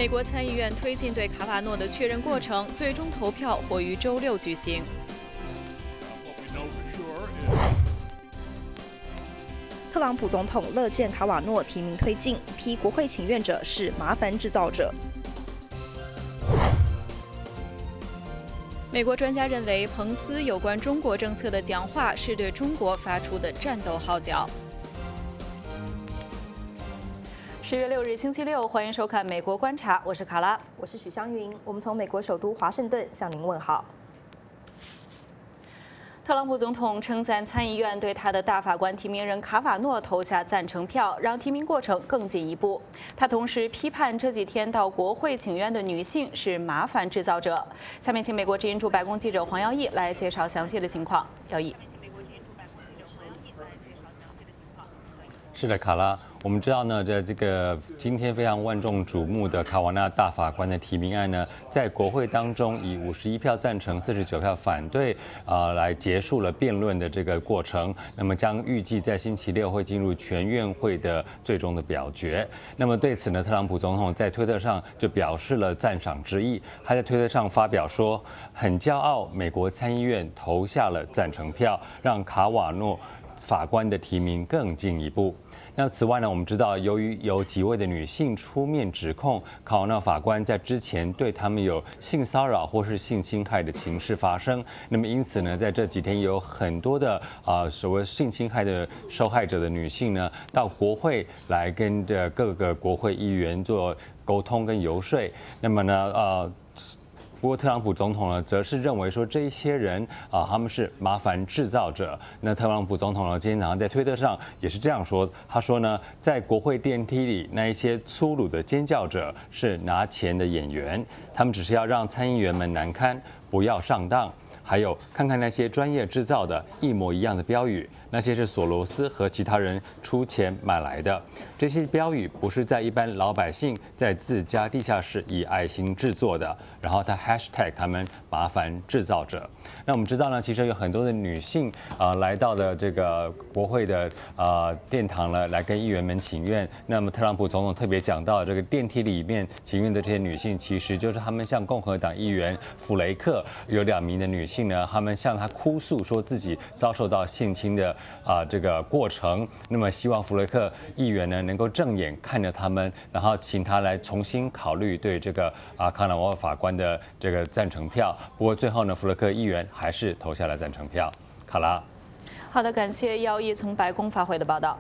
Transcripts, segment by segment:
美国参议院推进对卡瓦诺的确认过程，最终投票或于周6举行。 特朗普总统乐见卡瓦诺提名推进，批国会请愿者是麻烦制造者。 美国专家认为，彭斯有关中国政策的讲话是对中国发出的战斗号角。10月6日，星期六，欢迎收看《美国观察》，我是卡拉， 我是许湘云，我们从美国首都华盛顿向您问好。 特朗普总统称赞参议院对他的大法官提名人卡瓦诺投下赞成票，让提名过程更进一步。他同时批判这几天到国会请愿的女性是麻烦制造者。下面请美国之音驻白宫记者黄耀义来介绍详细的情况。耀义。 是的，卡拉。我们知道呢，在这个今天非常万众瞩目的卡瓦纳大法官的提名案呢，在国会当中以51票赞成、49票反对，来结束了辩论的这个过程。那么将预计在星期六会进入全院会的最终的表决。那么对此呢，特朗普总统在推特上就表示了赞赏之意。他在推特上发表说，很骄傲，美国参议院投下了赞成票，让卡瓦诺法官的提名更进一步。那此外呢，我们知道，由于有几位的女性出面指控卡瓦诺法官在之前对他们有性骚扰或是性侵害的情事发生，那么因此呢，在这几天有很多的所谓性侵害的受害者的女性呢，到国会来跟着各个国会议员做沟通跟游说。那么呢，不过，特朗普总统呢，则是认为说这一些人他们是麻烦制造者。那特朗普总统呢，今天早上在推特上也是这样说，他说呢，在国会电梯里那一些粗鲁的尖叫者是拿钱的演员，他们只是要让参议员们难堪，不要上当。还有，看看那些专业制造的一模一样的标语，那些是索罗斯和其他人出钱买来的。这些标语不是在一般老百姓在自家地下室以爱心制作的。然后他 hashtag 他们麻烦制造者。那我们知道呢，其实有很多的女性来到了这个国会的殿堂了，来跟议员们请愿。那么特朗普总统特别讲到，这个电梯里面请愿的这些女性，其实就是他们向共和党议员弗雷克有2名的女性呢，他们向他哭诉说自己遭受到性侵的这个过程。那么希望弗雷克议员呢能够正眼看着他们，然后请他来重新考虑对这个卡瓦诺法官的这个赞成票。不过最后呢，弗雷克议员还是投下了赞成票。卡拉， 好的，感谢耀义从白宫发回的报道。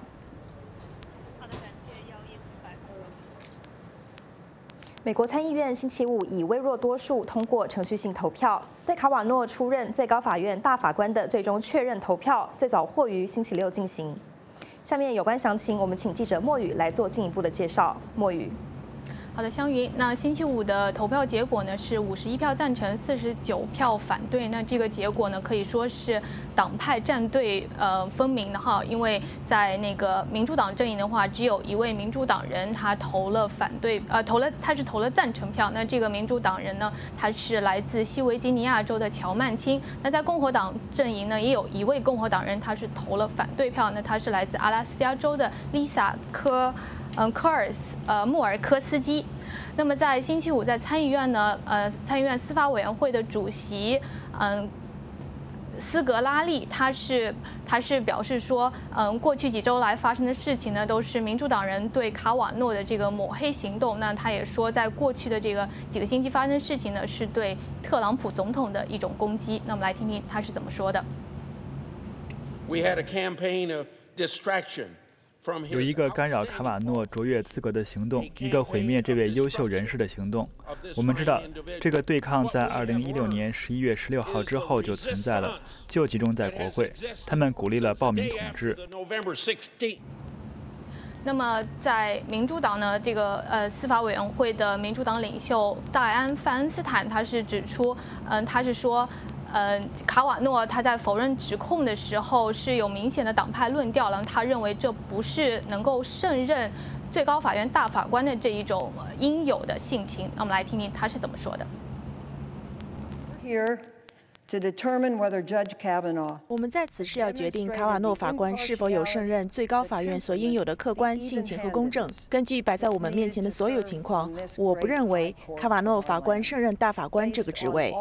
美国参议院星期5以微弱多数通过程序性投票，对卡瓦诺出任最高法院大法官的最终确认投票，最早或于星期6进行。下面有关详情，我们请记者莫宇来做进一步的介绍。莫宇。 好的，湘云，那星期5的投票结果呢是51票赞成，49票反对。那这个结果呢可以说是党派战队分明的哈，因为在那个民主党阵营的话，只有一位民主党人他投了反对，投了赞成票。那这个民主党人呢，他是来自西维吉尼亚州的乔曼钦。那在共和党阵营呢，也有一位共和党人他是投了反对票，那他是来自阿拉斯加州的丽萨穆尔科斯基。那么在星期5在参议院呢，参议院司法委员会的主席斯格拉利，他是表示说，过去几周来发生的事情呢，都是民主党人对卡瓦诺的这个抹黑行动。那他也说，在过去的这个几个星期发生的事情呢，是对特朗普总统的一种攻击。那我们来听听他是怎么说的。 We had a campaign of distraction. 有一个干扰卡瓦诺卓越资格的行动，一个毁灭这位优秀人士的行动。我们知道，这个对抗在2016年11月16号之后就存在了，就集中在国会。他们鼓励了暴民统治。 那么在民主党呢，这个司法委员会的民主党领袖戴安·范恩斯坦，他是指出，他是说。卡瓦诺他在否认指控的时候是有明显的党派论调了，他认为这不是能够胜任最高法院大法官的这一种应有的性情。那我们来听听他是怎么说的。 Here 我们在此是要决定卡瓦诺法官是否有胜任最高法院所应有的客观性情和公正。根据摆在我们面前的所有情况，我不认为卡瓦诺法官胜任大法官这个职位。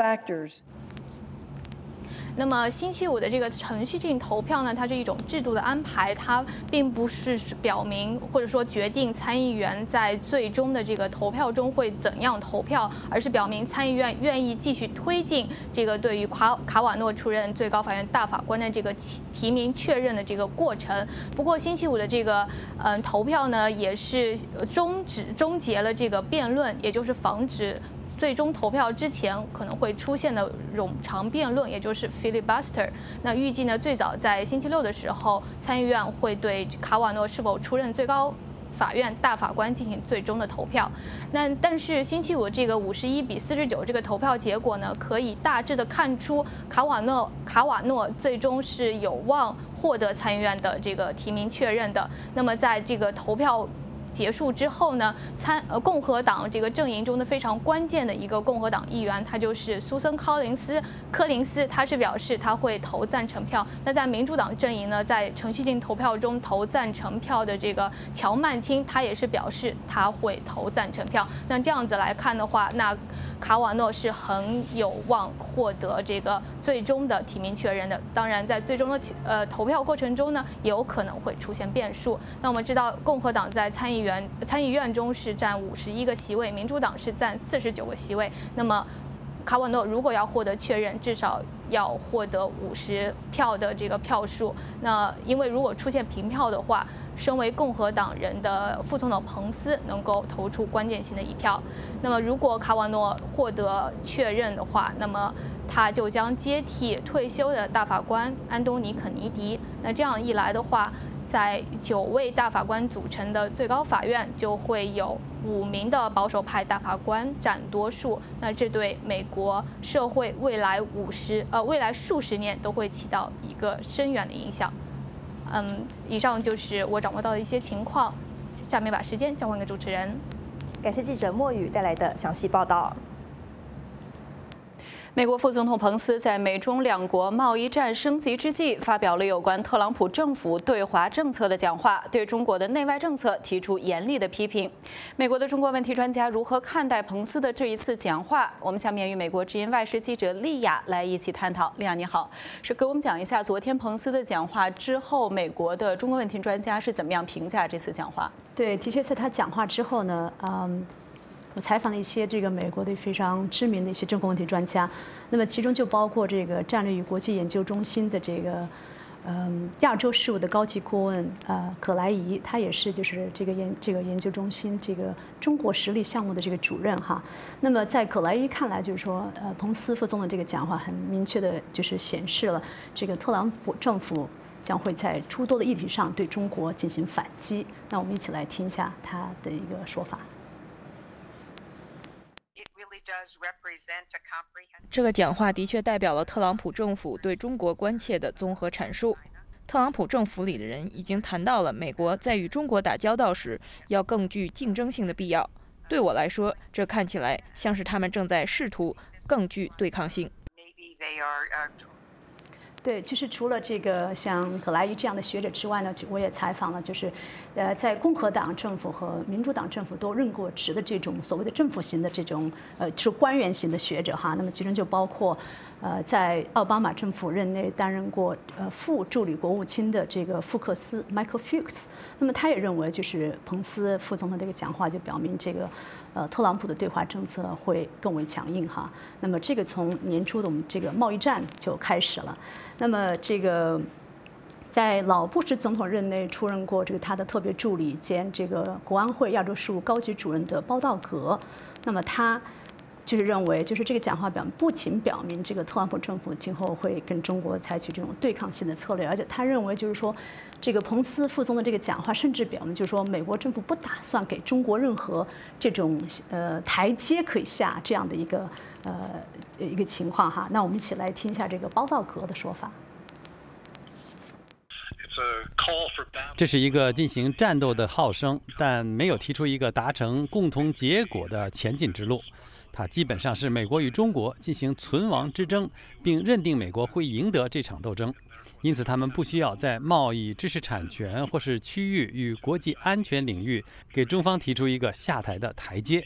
那么星期五的这个程序性投票呢，它是一种制度的安排，它并不是表明或者说决定参议员在最终的这个投票中会怎样投票，而是表明参议院愿意继续推进这个对于卡瓦诺出任最高法院大法官的这个提名确认的这个过程。不过星期五的这个投票呢，也是终结了这个辩论，也就是防止最终投票之前可能会出现的冗长辩论，也就是 filibuster。那预计呢，最早在星期六的时候，参议院会对卡瓦诺是否出任最高法院大法官进行最终的投票。但是星期五这个51-49这个投票结果呢，可以大致的看出卡瓦诺最终是有望获得参议院的这个提名确认的。那么在这个投票结束之后呢，共和党这个阵营中的非常关键的一个共和党议员，他就是苏森·柯林斯，他是表示他会投赞成票。那在民主党阵营呢，在程序性投票中投赞成票的这个乔曼青，他也是表示他会投赞成票。那这样子来看的话，那卡瓦诺是很有望获得这个最终的提名确认的。当然，在最终的投票过程中呢，也有可能会出现变数。那我们知道，共和党在参议院中是占51个席位，民主党是占49个席位。那么卡瓦诺如果要获得确认，至少要获得50票的这个票数。那因为如果出现平票的话，身为共和党人的副总统彭斯能够投出关键性的一票。那么如果卡瓦诺获得确认的话，那么他就将接替退休的大法官安东尼·肯尼迪。那这样一来的话，在9位大法官组成的最高法院就会有5名的保守派大法官占多数。那这对美国社会未来数十年都会起到一个深远的影响。以上就是我掌握到的一些情况。下面把时间交还给主持人。 感谢记者莫宇带来的详细报道。 美国副总统彭斯在美中两国贸易战升级之际，发表了有关特朗普政府对华政策的讲话，对中国的内外政策提出严厉的批评。美国的中国问题专家如何看待彭斯的这一次讲话？我们下面与美国之音外事记者丽亚来一起探讨。丽亚你好，是给我们讲一下昨天彭斯的讲话之后，美国的中国问题专家是怎么样评价这次讲话？ 对，的确在他讲话之后呢，我采访了一些这个美国的非常知名的一些中国问题专家，那么其中就包括这个战略与国际研究中心的这个亚洲事务的高级顾问葛莱仪，他也是就是这个研究中心这个中国实力项目的这个主任哈。那么在葛莱仪看来，就是说彭斯副总统这个讲话很明确的就是显示了这个特朗普政府将会在诸多的议题上对中国进行反击。那我们一起来听一下他的一个说法。 这个讲话的确代表了特朗普政府对中国关切的综合阐述。特朗普政府里的人已经谈到了美国在与中国打交道时要更具竞争性的必要。对我来说，这看起来像是他们正在试图更具对抗性。 对，就是除了这个像葛莱仪这样的学者之外呢，我也采访了，就是在共和党政府和民主党政府都任过职的这种所谓的政府型的这种就是官员型的学者哈。那么其中就包括在奥巴马政府任内担任过副助理国务卿的这个福克斯 Michael Fuchs。那么他也认为，就是彭斯副总统这个讲话就表明这个特朗普的对华政策会更为强硬哈。那么这个从年初的我们这个贸易战就开始了。那么这个在老布什总统任内出任过这个他的特别助理兼这个国安会亚洲事务高级主任的包道格，那么他就是认为，就是这个讲话不仅表明这个特朗普政府今后会跟中国采取这种对抗性的策略，而且他认为就是说，这个彭斯副总的这个讲话甚至表明就是说，美国政府不打算给中国任何这种台阶可以下这样的一个情况哈。那我们一起来听一下这个包道格的说法。 这是一个进行战斗的号声，但没有提出一个达成共同结果的前进之路。 它基本上是美国与中国进行存亡之争，并认定美国会赢得这场斗争。因此，他们不需要在贸易、知识产权或是区域与国际安全领域给中方提出一个下台的台阶。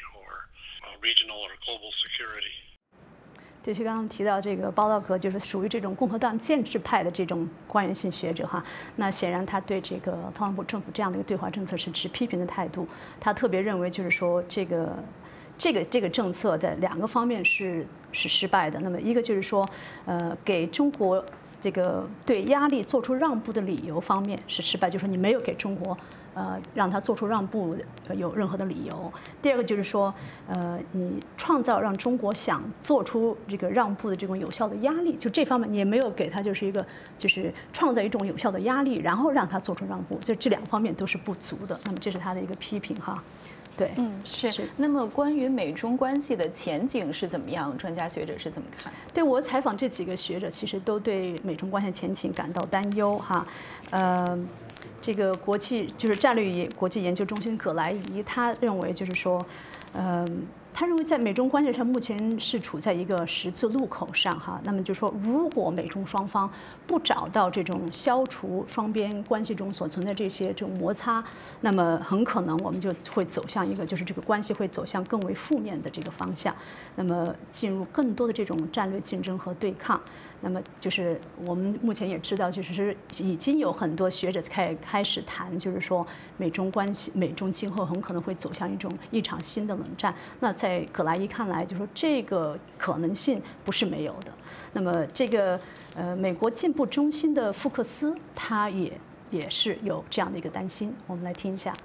对，就刚刚提到这个鲍道格，就是属于这种共和党建制派的这种官员性学者哈。那显然他对这个特朗普政府这样的一个对华政策是持批评的态度。他特别认为就是说这个政策的2个方面是失败的。那么一个就是说，给中国这个对压力做出让步的理由方面是失败，就是说你没有给中国让他做出让步有任何的理由。第二个就是说，你创造让中国想做出这个让步的这种有效的压力，就这方面你也没有给他就是创造一种有效的压力，然后让他做出让步，就这2方面都是不足的。那么这是他的一个批评哈。对， 是。那么关于美中关系的前景是怎么样？专家学者是怎么看？ 对，我采访这几个学者，其实都对美中关系前景感到担忧哈。这个就是战略与国际研究中心葛莱仪，他认为就是说，他认为在美中关系上目前是处在一个十字路口上哈。那么就说，如果美中双方不找到这种消除双边关系中所存在这种摩擦，那么很可能我们就会走向一个就是这个关系会走向更为负面的这个方向，那么进入更多的这种战略竞争和对抗。那么就是我们目前也知道，就是已经有很多学者开始谈，就是说美中今后很可能会走向一场新的冷战。那在葛莱伊看来，就说这个可能性不是没有的。那么这个美国进步中心的福克斯，他也是有这样的一个担心。我们来听一下。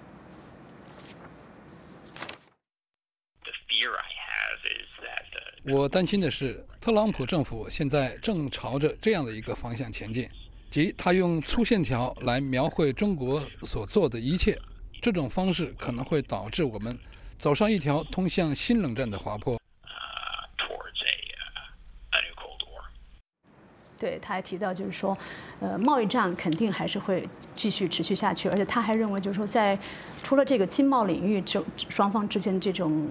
我担心的是，特朗普政府现在正朝着这样的一个方向前进，即他用粗线条来描绘中国所做的一切。这种方式可能会导致我们走上一条通向新冷战的滑坡。 对，他还提到就是说，贸易战肯定还是会继续持续下去，而且他还认为就是说，除了这个经贸领域双方之间这种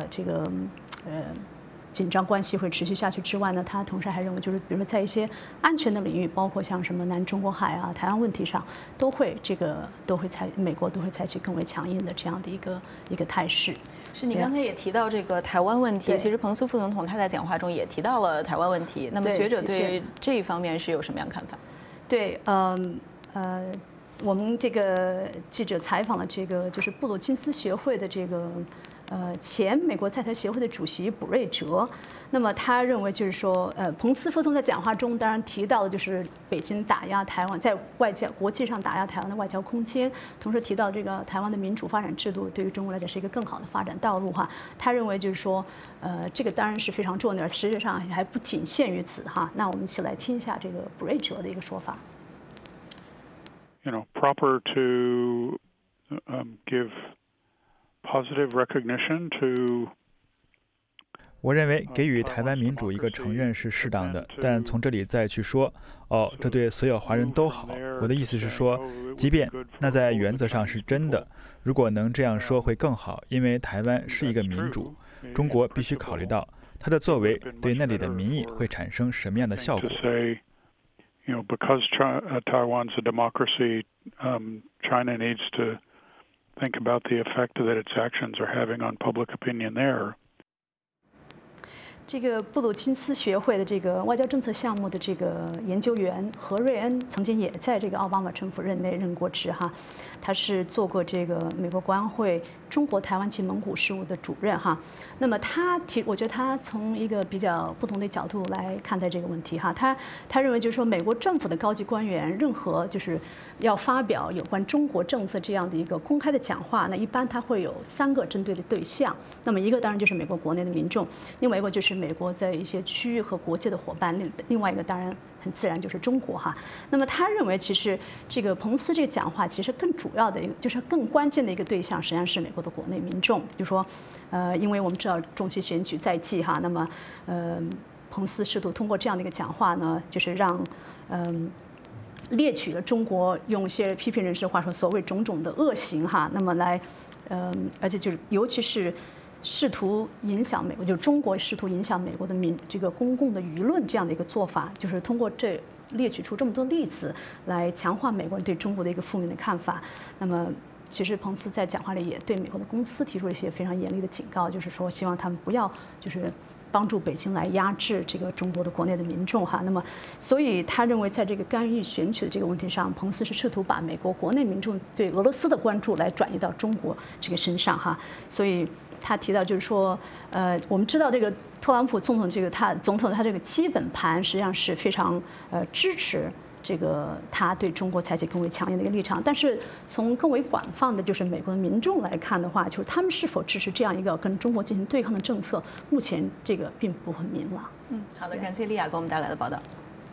紧张关系会持续下去之外呢，他同时还认为就是比如说在一些安全的领域，包括像什么南中国海啊、台湾问题上，美国都会采取更为强硬的这样的一个态势。 是你刚才也提到这个台湾问题，其实彭斯副总统他在讲话中也提到了台湾问题。那么学者对这一方面是有什么样看法？ 对，我们这个记者采访了这个就是布鲁金斯学会的这个前美国在台协会的主席卜瑞哲，那么他认为就是说，彭斯副总在讲话中当然提到的就是北京打压台湾，在国际上打压台湾的外交空间，同时提到这个台湾的民主发展制度对于中国来讲是一个更好的发展道路哈。他认为就是说，这个当然是非常重要的，实际上还不仅限于此哈。那我们一起来听一下这个卜瑞哲的一个说法。 Proper to give positive recognition to 我认为给予台湾民主一个承认是适当的，但从这里再去说，这对所有华人都好。我的意思是说，即便那在原则上是真的，如果能这样说会更好，因为台湾是一个民主，中国必须考虑到它的作为对那里的民意会产生什么样的效果。 Because Taiwan's a democracy, China needs to think about the effect that its actions are having on public opinion there. 这个布鲁金斯学会的这个外交政策项目的这个研究员何瑞恩曾经也在这个奥巴马政府任内任过职哈，他是做过这个美国国安会中国台湾及蒙古事务的主任哈。那么我觉得他从一个比较不同的角度来看待这个问题哈。他认为就是说，美国政府的高级官员任何就是要发表有关中国政策这样的一个公开的讲话，那一般他会有3个针对的对象。那么一个当然就是美国国内的民众，另外一个就是美国在一些区域和国际的伙伴，另外一个当然很自然就是中国哈。那么他认为，其实这个彭斯这个讲话，其实更主要的一个就是更关键的一个对象，实际上是美国的国内民众。就说，因为我们知道中期选举在即哈，那么彭斯试图通过这样的一个讲话呢，就是让列举了中国用一些批评人士的话说，所谓种种的恶行哈，那么来而且就是尤其是试图影响美国，就是中国试图影响美国的这个公共的舆论这样的一个做法，就是通过列举出这么多例子来强化美国人对中国的一个负面的看法。那么，其实彭斯在讲话里也对美国的公司提出了一些非常严厉的警告，就是说希望他们不要就是帮助北京来压制这个中国的国内的民众哈。那么，所以他认为在这个干预选举的这个问题上，彭斯是试图把美国国内民众对俄罗斯的关注来转移到中国这个身上哈。所以他提到就是说，我们知道这个特朗普总统他这个基本盘实际上是非常支持这个他对中国采取更为强硬的一个立场，但是从更为广泛的就是美国的民众来看的话，就是他们是否支持这样一个跟中国进行对抗的政策，目前这个并不很明朗。 好的，感谢莉亚给我们带来的报道。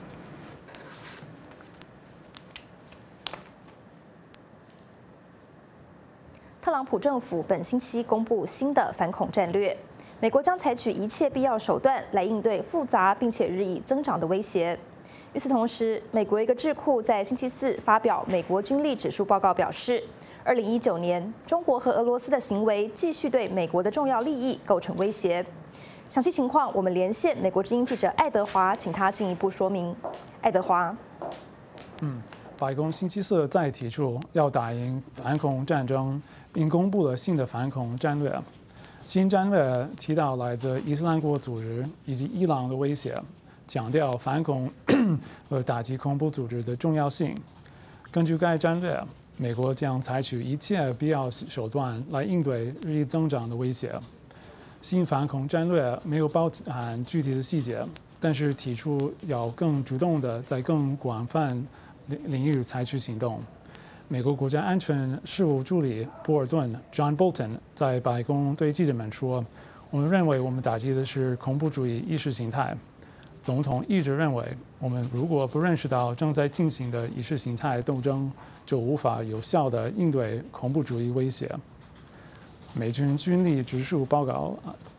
特朗普政府本星期公布新的反恐战略，美国将采取一切必要手段来应对复杂并且日益增长的威胁。与此同时，美国一个智库在星期四发表美国军力指数报告，表示，2019年中国和俄罗斯的行为继续对美国的重要利益构成威胁。详细情况，我们连线美国之音记者爱德华，请他进一步说明。爱德华， 白宫星期四再提出要打赢反恐战争，并公布了新的反恐战略。新战略提到来自伊斯兰国组织以及伊朗的威胁，强调反恐和打击恐怖组织的重要性。根据该战略，美国将采取一切必要手段来应对日益增长的威胁。新反恐战略没有包含具体的细节，但是提出要更主动地在更广泛领域采取行动。美国国家安全事务助理波尔顿 （John Bolton） 在白宫对记者们说：“我们认为我们打击的是恐怖主义意识形态。”总统一直认为，我们如果不认识到正在进行的意识形态斗争，就无法有效地应对恐怖主义威胁。美军军力指数报告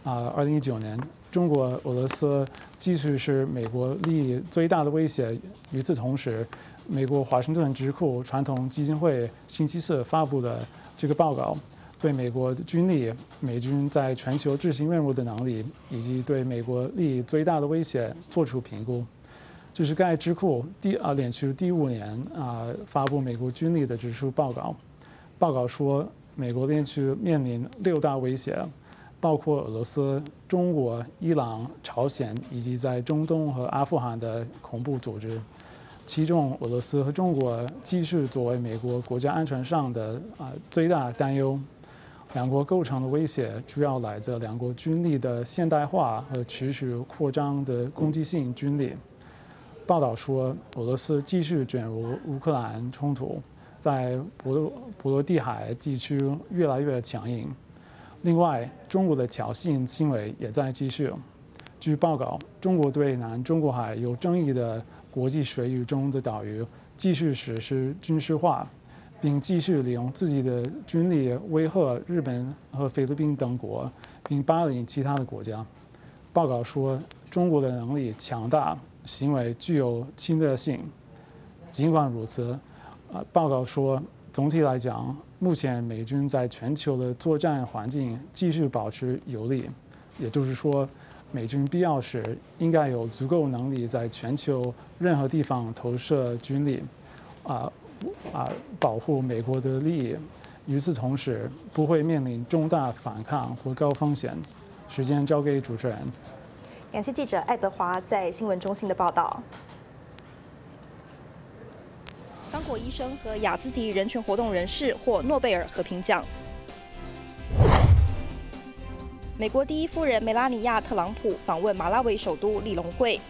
，2019年，中国、俄罗斯继续是美国利益最大的威胁。与此同时，美国华盛顿智库传统基金会星期四发布的这个报告，对美国军力、美军在全球执行任务的能力，以及对美国利益最大的威胁做出评估。这是该智库连续第5年发布美国军力的指数报告。报告说，美国连续面临6大威胁，包括俄罗斯、中国、伊朗、朝鲜以及在中东和阿富汗的恐怖组织。其中，俄罗斯和中国继续作为美国国家安全上的最大担忧。两国构成的威胁主要来自两国军力的现代化和持续扩张的攻击性军力。报道说，俄罗斯继续卷入乌克兰冲突，在波罗的海地区越来越强硬。另外，中国的挑衅行为也在继续。据报告，中国对南中国海有争议的国际水域中的岛屿继续实施军事化，并继续利用自己的军力威吓日本和菲律宾等国，并霸凌其他的国家。报告说，中国的能力强大，行为具有侵略性。尽管如此，报告说，总体来讲，目前美军在全球的作战环境继续保持有利，也就是说，美军必要时应该有足够能力在全球任何地方投射军力，保护美国的利益。与此同时，不会面临重大反抗或高风险。时间交给主持人。 感谢记者爱德华在新闻中心的报道。刚果医生和雅兹迪人权活动人士获诺贝尔和平奖。美国第一夫人梅拉尼亚·特朗普访问马拉维首都利隆贵。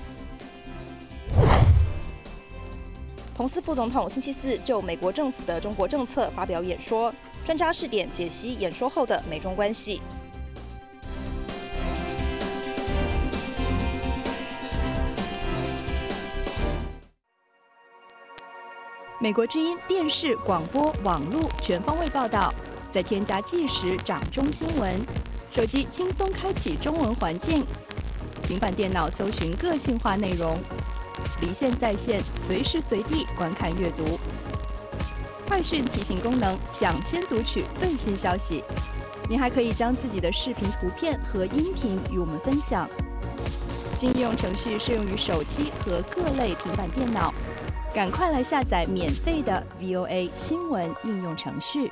彭斯副总统星期四就美国政府的中国政策发表演说，专家试点解析演说后的美中关系。 美国之音电视、广播、网络全方位报道，再添加即时掌中新闻，手机轻松开启中文环境，平板电脑搜寻个性化内容，离线在线，随时随地观看阅读。快讯提醒功能，抢先读取最新消息。 您还可以将自己的视频、图片和音频与我们分享。新应用程序适用于手机和各类平板电脑，赶快来下载免费的 VOA 新闻应用程序。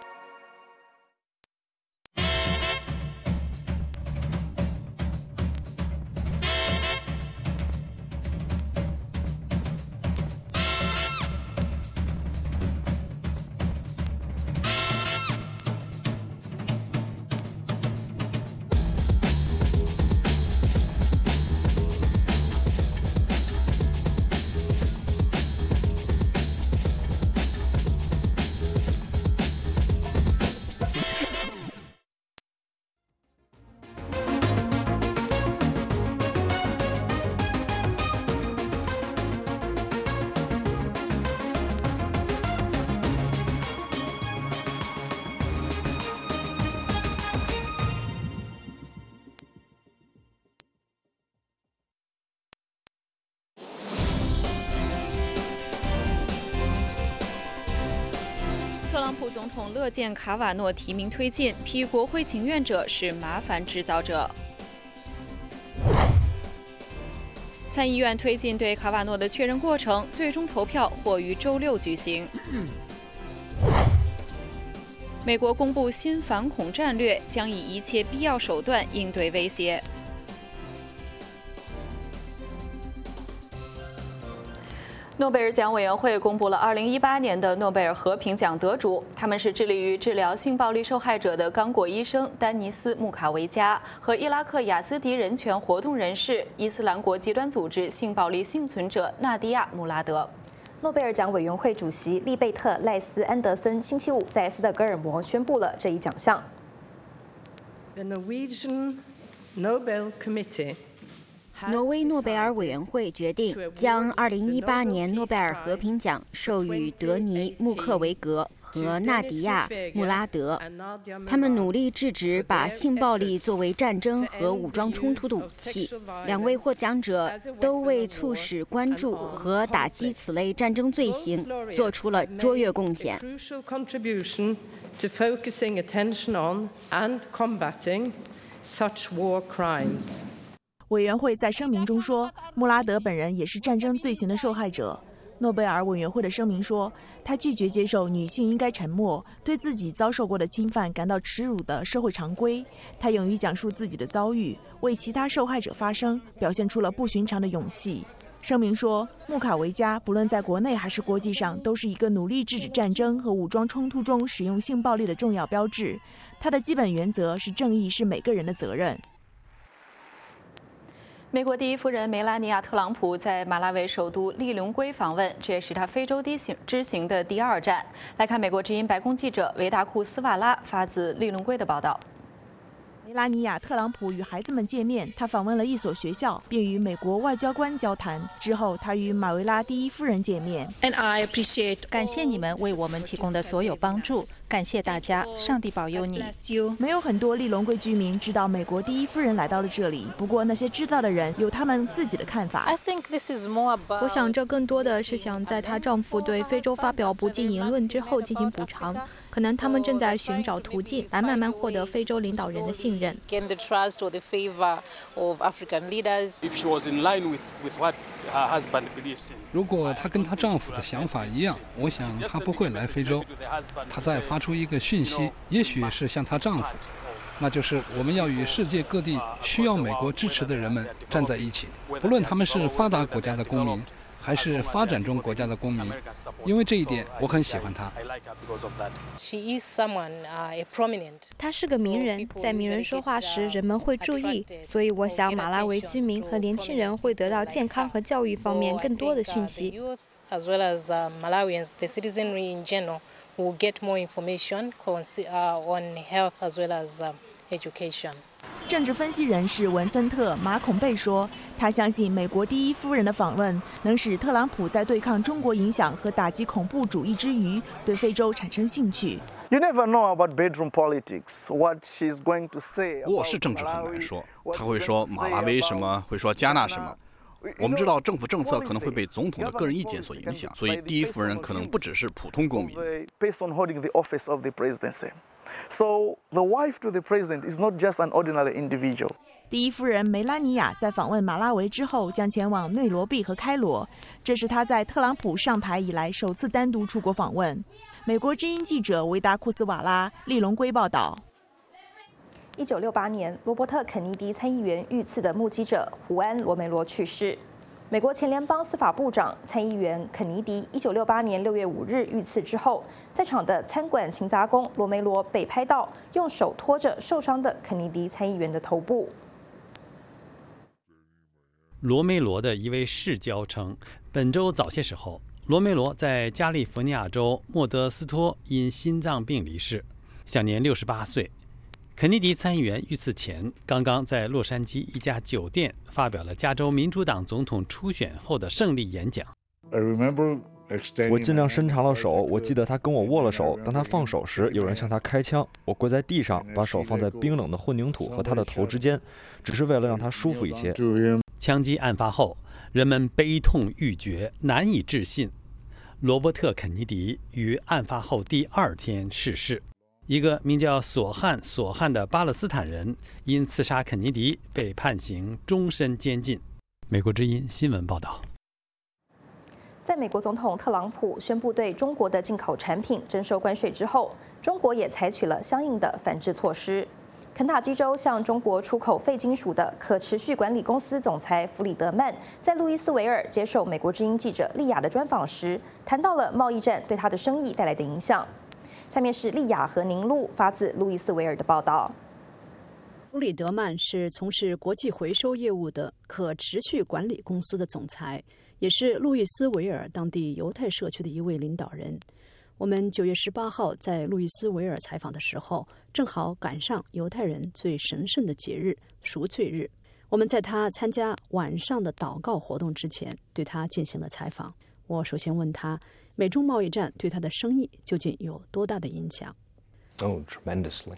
特朗普总统乐见卡瓦诺提名推进，批国会请愿者是麻烦制造者。参议院推进对卡瓦诺的确认过程，最终投票或于周6举行。美国公布新反恐战略，将以一切必要手段应对威胁。诺贝尔奖委员会公布了2018年的诺贝尔和平奖得主，他们是致力于治疗性暴力受害者的刚果医生丹尼斯·穆卡维加和伊拉克雅兹迪人权活动人士、伊斯兰国极端组织性暴力幸存者纳迪亚·穆拉德。 诺贝尔奖委员会主席利贝特·赖斯安德森星期五在斯德哥尔摩宣布了这一奖项。 The Norwegian Nobel Committee 挪威诺贝尔委员会决定将2018年诺贝尔和平奖授予德尼·穆克维格和纳迪亚·穆拉德。他们努力制止把性暴力作为战争和武装冲突的武器。两位获奖者都为促使关注和打击此类战争罪行做出了卓越贡献。 To focusing attention on and combating such war crimes. 委员会在声明中说，穆拉德本人也是战争罪行的受害者。诺贝尔委员会的声明说，他拒绝接受女性应该沉默、对自己遭受过的侵犯感到耻辱的社会常规。他勇于讲述自己的遭遇，为其他受害者发声，表现出了不寻常的勇气。声明说，穆卡维加不论在国内还是国际上，都是一个努力制止战争和武装冲突中使用性暴力的重要标志。他的基本原则是正义是每个人的责任。 美国第一夫人梅拉尼亚·特朗普在马拉维首都利隆圭访问，这也是她非洲之行的第2站。来看美国之音白宫记者维达库斯瓦拉发自利隆圭的报道。 梅拉尼亚·特朗普与孩子们见面，他访问了一所学校，并与美国外交官交谈。之后，他与马维拉第一夫人见面。 感谢你们为我们提供的所有帮助，感谢大家，上帝保佑你。 没有很多利隆圭居民知道美国第一夫人来到了这里，不过那些知道的人有他们自己的看法。 我想这更多的是想在她丈夫对非洲发表不敬言论之后进行补偿。可能他们正在寻找途径来慢慢获得非洲领导人的信任。 如果她跟她丈夫的想法一样，我想她不会来非洲。她在发出一个讯息，也许是向她丈夫，那就是我们要与世界各地需要美国支持的人们站在一起，不论他们是发达国家的公民还是发展中国家的公民，因为这一点我很喜欢她。 她是个名人，在名人说话时人们会注意，所以我想马拉维居民和年轻人会得到健康和教育方面更多的讯息。 As well as Malawians, the citizenry in general will get more information on health as well as education. 政治分析人士文森特·马孔贝说，他相信美国第一夫人的访问能使特朗普在对抗中国影响和打击恐怖主义之余，对非洲产生兴趣。 You never know about bedroom politics, what she's going to say. 卧室政治很难说，他会说马拉维什么，会说加纳什么。我们知道政府政策可能会被总统的个人意见所影响，所以第一夫人可能不只是普通公民。 So the wife to the president is not just an ordinary individual. 第一夫人梅拉尼亚在访问马拉维之后，将前往内罗毕和开罗，这是她在特朗普上台以来首次单独出国访问。美国之音记者维达库斯瓦拉、利龙圭报道。 1968年，罗伯特·肯尼迪参议员遇刺的目击者胡安·罗梅罗去世。美国前联邦司法部长、参议员肯尼迪1968年6月5日遇刺之后，在场的餐馆勤杂工罗梅罗被拍到用手托着受伤的肯尼迪参议员的头部。 罗梅罗的一位世交称，本周早些时候，罗梅罗在加利福尼亚州莫德斯托因心脏病离世，享年68岁。肯尼迪参议员遇刺前，刚刚在洛杉矶一家酒店发表了加州民主党总统初选后的胜利演讲。 我尽量伸长了手，我记得他跟我握了手。当他放手时，有人向他开枪。我跪在地上，把手放在冰冷的混凝土和他的头之间，只是为了让他舒服一些。 枪击案发后，人们悲痛欲绝，难以置信。罗伯特·肯尼迪于案发后第2天逝世。一个名叫索汉的巴勒斯坦人因刺杀肯尼迪被判刑终身监禁。美国之音新闻报道。 在美国总统特朗普宣布对中国的进口产品征收关税之后，中国也采取了相应的反制措施。肯塔基州向中国出口废金属的可持续管理公司总裁弗里德曼，在路易斯维尔接受美国之音记者莉亚的专访时，谈到了贸易战对他的生意带来的影响。下面是莉亚和宁路发自路易斯维尔的报道。 弗里德曼是从事国际回收业务的可持续管理公司的总裁，也是路易斯维尔当地犹太社区的一位领导人。我们9月18号在路易斯维尔采访的时候，正好赶上犹太人最神圣的节日赎罪日。我们在他参加晚上的祷告活动之前，对他进行了采访。我首先问他，美中贸易战对他的生意究竟有多大的影响？ tremendously.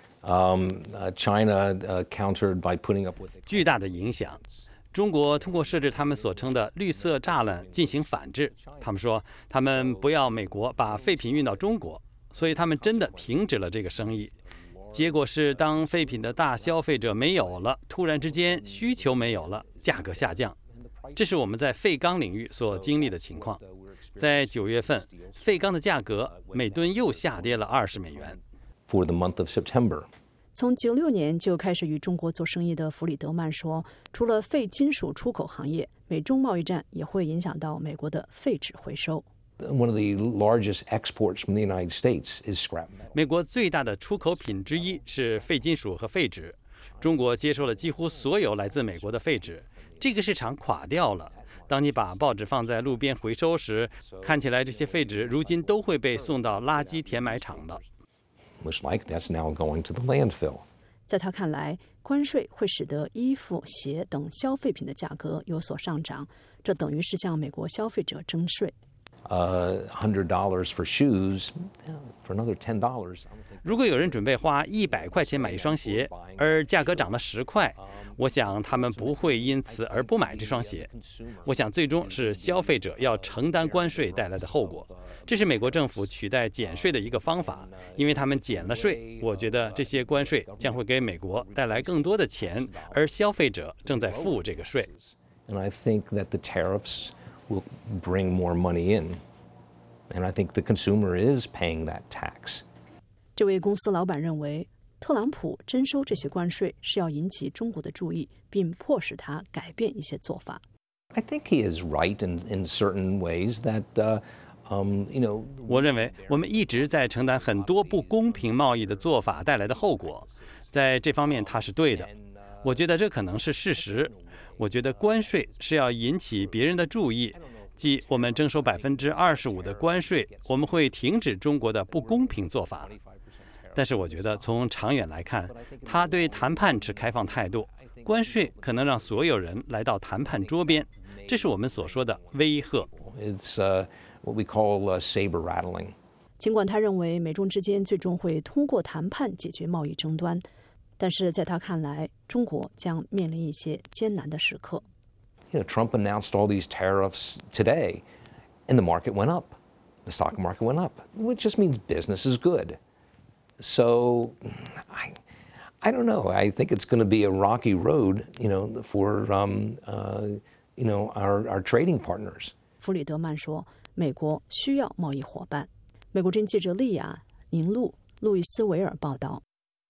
China countered by putting up with 巨大的影响。中国通过设置他们所称的绿色栅栏进行反制。他们说，他们不要美国把废品运到中国，所以他们真的停止了这个生意。结果是，当废品的大消费者没有了，突然之间需求没有了，价格下降。这是我们在废钢领域所经历的情况。在9月份，废钢的价格每吨又下跌了20美元。 For the month of September. 从96年就开始与中国做生意的弗里德曼说，除了废金属出口行业，美中贸易战也会影响到美国的废纸回收。 One of the largest exports from the United States is scrap metal. 美国最大的出口品之一是废金属和废纸。中国接收了几乎所有来自美国的废纸，这个市场垮掉了。当你把报纸放在路边回收时，看起来这些废纸如今都会被送到垃圾填埋场了。 Looks like that's now going to the landfill. 在他看来，关税会使得衣服、鞋等消费品的价格有所上涨，这等于是向美国消费者征税。 $100 for shoes, for another $10. 如果有人准备花100块钱买一双鞋，而价格涨了10块，我想他们不会因此而不买这双鞋。我想最终是消费者要承担关税带来的后果。这是美国政府取代减税的一个方法，因为他们减了税，我觉得这些关税将会给美国带来更多的钱，而消费者正在付这个税。 And I think that the tariffs will bring more money in, and I think the consumer is paying that tax. 这位公司老板认为，特朗普征收这些关税是要引起中国的注意，并迫使他改变一些做法。 I think he is right in certain ways that, you know. 我认为我们一直在承担很多不公平贸易的做法带来的后果，在这方面他是对的。我觉得这可能是事实。我觉得关税是要引起别人的注意，即我们征收25%的关税，我们会停止中国的不公平做法。但是我觉得从长远来看，他对谈判持开放态度，关税可能让所有人来到谈判桌边，这是我们所说的威吓。 It's what we call saber rattling. 尽管他认为美中之间最终会通过谈判解决贸易争端，但是在他看来，中国将面临一些艰难的时刻。 You know, Trump announced all these tariffs today, and the market went up. The stock market went up, which just means business is good. So I don't know. I think it's going to be a rocky road, for our trading partners. 弗里德曼说，美国需要贸易伙伴。美国之音记者利亚宁路路易斯维尔报道。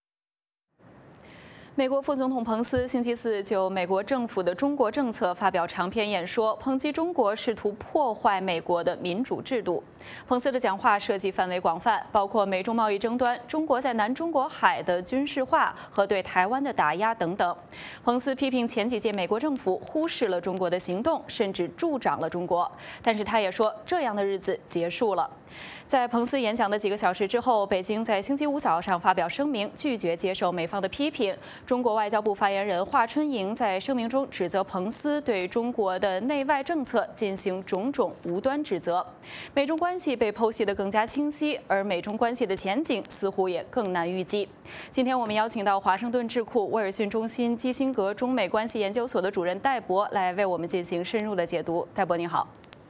美国副总统彭斯星期四就美国政府的中国政策发表长篇演说，抨击中国试图破坏美国的民主制度。彭斯的讲话涉及范围广泛，包括美中贸易争端、中国在南中国海的军事化和对台湾的打压等等。彭斯批评前几届美国政府忽视了中国的行动，甚至助长了中国。但是他也说，这样的日子结束了。在彭斯演讲的几个小时之后，北京在星期五早上发表声明，拒绝接受美方的批评。中国外交部发言人华春莹在声明中指责彭斯对中国的内外政策进行种种无端指责。美中关系被剖析得更加清晰，而美中关系的前景似乎也更难预计。今天我们邀请到华盛顿智库威尔逊中心基辛格中美关系研究所的主任戴博来为我们进行深入的解读。戴博您好。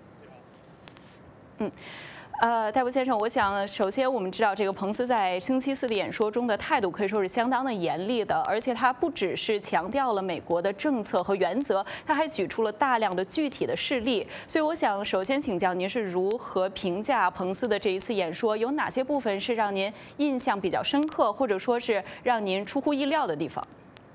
戴博先生，我想首先我们知道，这个彭斯在星期四的演说中的态度可以说是相当的严厉的，而且他不只是强调了美国的政策和原则，他还举出了大量的具体的事例。所以我想首先请教您是如何评价彭斯的这一次演说，有哪些部分是让您印象比较深刻，或者说是让您出乎意料的地方？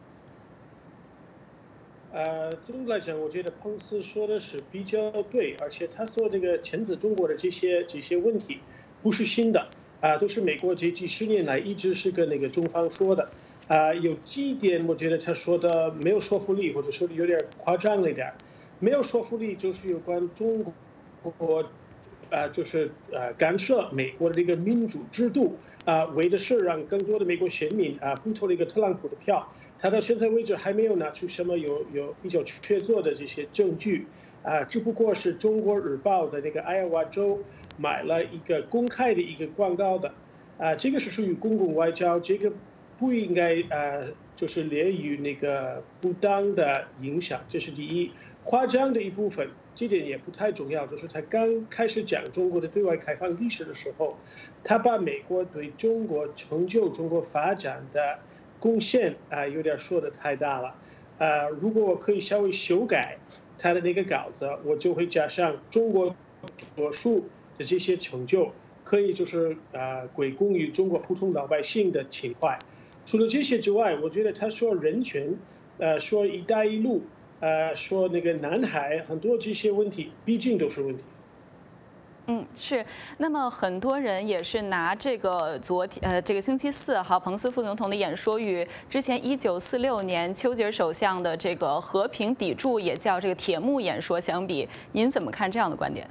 总的来讲，我觉得彭斯说的是比较对，而且他说这个牵制中国的这些问题不是新的，都是美国这几十年来一直是跟那个中方说的，有几点我觉得他说的没有说服力，或者说的有点夸张了一点。没有说服力就是有关中国，就是干涉美国的这个民主制度，为的是让更多的美国选民不投了一个特朗普的票。他到现在为止还没有拿出什么有比较确凿的这些证据，只不过是中国日报在那个艾奥瓦州买了一个公开的一个广告的，这个是属于公共外交，这个不应该就是列于那个不当的影响，这是第一。夸张的一部分，这点也不太重要，就是他刚开始讲中国的对外开放历史的时候，他把美国对中国成就、中国发展的贡献有点说的太大了，如果我可以稍微修改他的那个稿子，我就会加上中国所述的这些成就，可以就是归功于中国普通老百姓的情怀。除了这些之外，我觉得他说人权，说一带一路，说那个南海，很多这些问题，毕竟都是问题。 是。那么很多人也是拿这个这个星期四彭斯副总统的演说与之前1946年丘吉尔首相的这个和平砥柱，也叫这个铁幕演说相比，您怎么看这样的观点？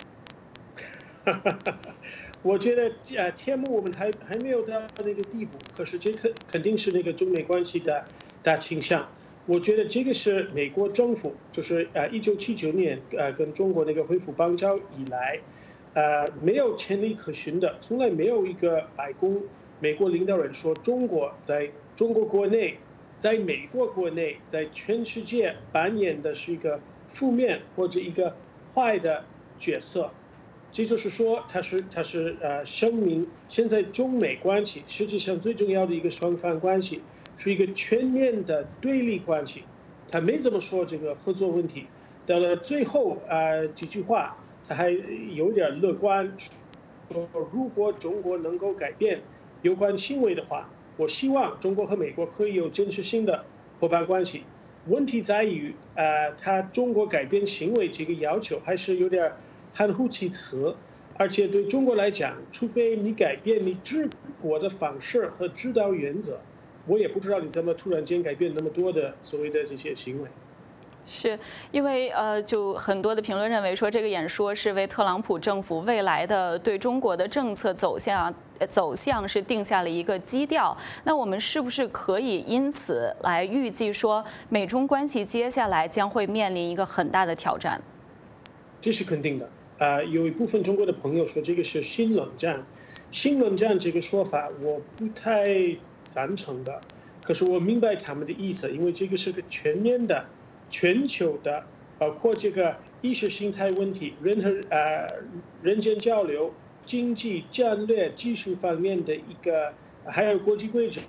我觉得铁幕我们还没有到那个地步，可是这肯定是那个中美关系的大倾向。我觉得这个是美国政府，就是1979年跟中国那个恢复邦交以来，没有前例可循的，从来没有一个白宫美国领导人说中国在中国国内，在美国国内，在全世界扮演的是一个负面或者一个坏的角色。这就是说，他是声明现在中美关系实际上最重要的一个双方关系是一个全面的对立关系。他没怎么说这个合作问题，到了最后几句话他还有点乐观，说如果中国能够改变有关行为的话，我希望中国和美国可以有真实性的伙伴关系。问题在于他中国改变行为这个要求还是有点含糊其辞，而且对中国来讲，除非你改变你治国的方式和指导原则，我也不知道你怎么突然间改变那么多的所谓的这些行为。 是因为就很多的评论认为说，这个演说是为特朗普政府未来的对中国的政策走向是定下了一个基调。那我们是不是可以因此来预计说，美中关系接下来将会面临一个很大的挑战？ 这是肯定的。有一部分中国的朋友说这个是新冷战，新冷战这个说法我不太赞成的，可是我明白他们的意思，因为这个是个全面的、全球的，包括这个意识形态问题、人间交流、经济、战略、技术方面的一个还有国际规则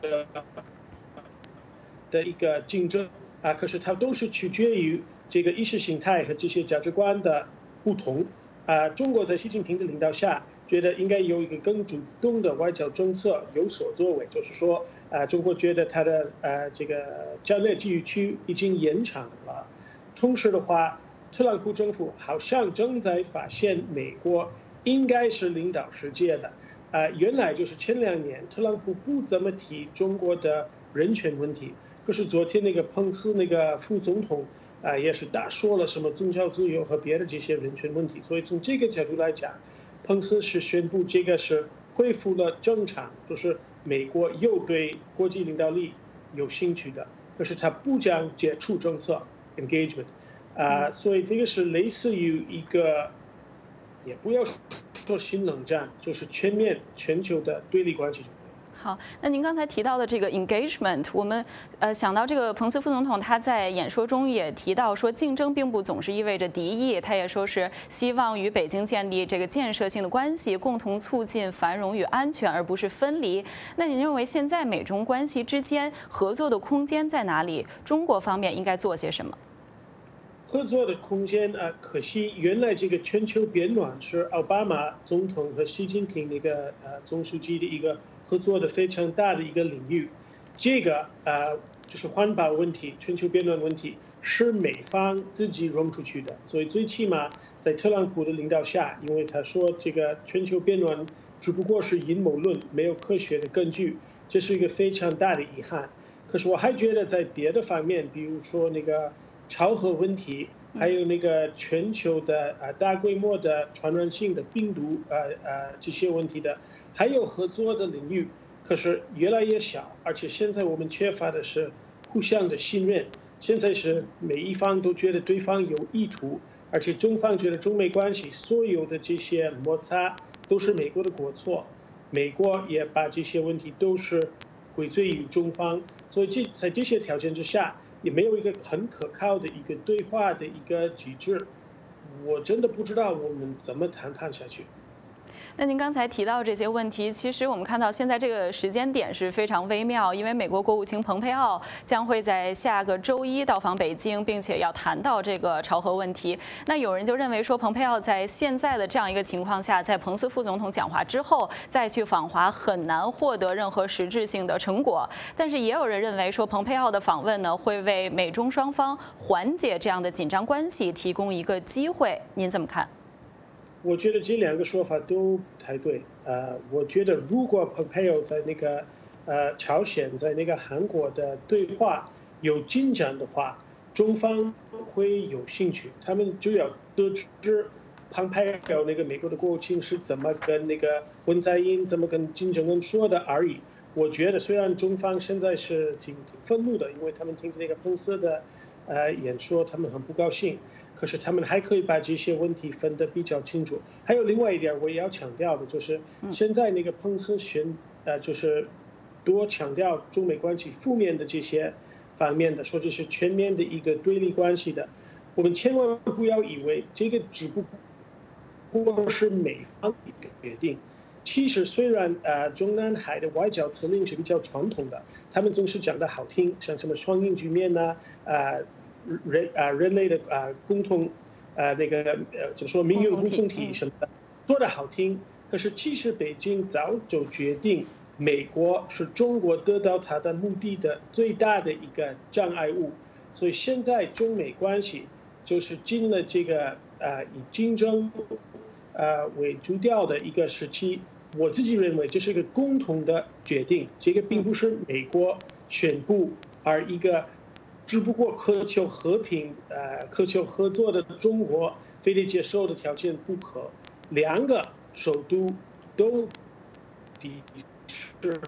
的一个竞争可是它都是取决于这个意识形态和这些价值观的不同中国在习近平的领导下，觉得应该有一个更主动的外交政策有所作为，就是说中国觉得它的这个战略机遇区已经延长了。同时的话，特朗普政府好像正在发现美国应该是领导世界的。原来就是前2年特朗普不怎么提中国的人权问题，可是昨天那个彭斯那个副总统也是大说了什么宗教自由和别的这些人权问题。所以从这个角度来讲，彭斯是宣布这个是恢复了正常，就是美国又对国际领导力有兴趣的，可是他不讲接触政策 engagement所以这个是类似于一个，也不要说新冷战，就是全面全球的对立关系。 好，那您刚才提到的这个 engagement， 我们想到这个彭斯副总统他在演说中也提到说，竞争并不总是意味着敌意，他也说是希望与北京建立这个建设性的关系，共同促进繁荣与安全，而不是分离。那您认为现在美中关系之间合作的空间在哪里？中国方面应该做些什么？ 合作的空间可惜原来这个全球变暖是奥巴马总统和习近平那个总书记的一个合作的非常大的一个领域。这个就是环保问题、全球变暖问题是美方自己扔出去的，所以最起码在特朗普的领导下，因为他说这个全球变暖只不过是阴谋论，没有科学的根据，这是一个非常大的遗憾。可是我还觉得在别的方面，比如说那个超核问题，还有那个全球的大规模的传染性的病毒这些问题的，还有合作的领域，可是越来越小，而且现在我们缺乏的是互相的信任。现在是每一方都觉得对方有意图，而且中方觉得中美关系所有的这些摩擦都是美国的过错，美国也把这些问题都是归罪于中方，所以在这些条件之下，也没有一个很可靠的一个对话的一个机制，我真的不知道我们怎么谈判下去。 那您刚才提到这些问题，其实我们看到现在这个时间点是非常微妙，因为美国国务卿蓬佩奥将会在下个周一到访北京，并且要谈到这个朝核问题。那有人就认为说，蓬佩奥在现在的这样一个情况下，在彭斯副总统讲话之后再去访华，很难获得任何实质性的成果。但是也有人认为说，蓬佩奥的访问呢，会为美中双方缓解这样的紧张关系提供一个机会。您怎么看？ 我觉得这两个说法都不太对。我觉得如果蓬佩奥在那个朝鲜、在那个韩国的对话有进展的话，中方会有兴趣，他们就要得知蓬佩奥那个美国的国务卿是怎么跟那个文在寅、怎么跟金正恩说的而已。我觉得虽然中方现在是挺愤怒的，因为他们听那个彭斯的演说，他们很不高兴。可是他们还可以把这些问题分得比较清楚。还有另外一点我也要强调的，就是现在那个彭斯就是多强调中美关系负面的这些方面的，说这是全面的一个对立关系的。我们千万不要以为这个只不过是美方的一个决定。其实虽然中南海的外交辞令是比较传统的，他们总是讲得好听，像什么双赢局面呐人类的共同那个怎么说民用共同体什么的，说的好听，可是其实北京早就决定，美国是中国得到它的目的的最大的一个障碍物，所以现在中美关系就是进了这个以竞争为主调的一个时期。我自己认为这是一个共同的决定，这个并不是美国宣布，而一个只不过渴求和平、渴求合作的中国非得接受的条件不可，两个首都都抵制。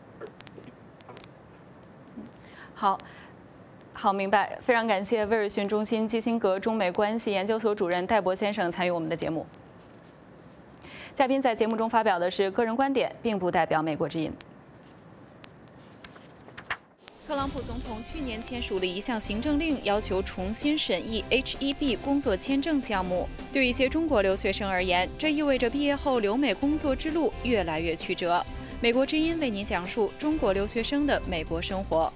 好，明白。非常感谢威尔逊中心基辛格中美关系研究所主任戴博先生参与我们的节目。嘉宾在节目中发表的是个人观点，并不代表美国之音。特朗普总统去年签署了一项行政令，要求重新审议 H-1B 工作签证项目。对一些中国留学生而言，这意味着毕业后留美工作之路越来越曲折。 美国之音为您讲述中国留学生的美国生活。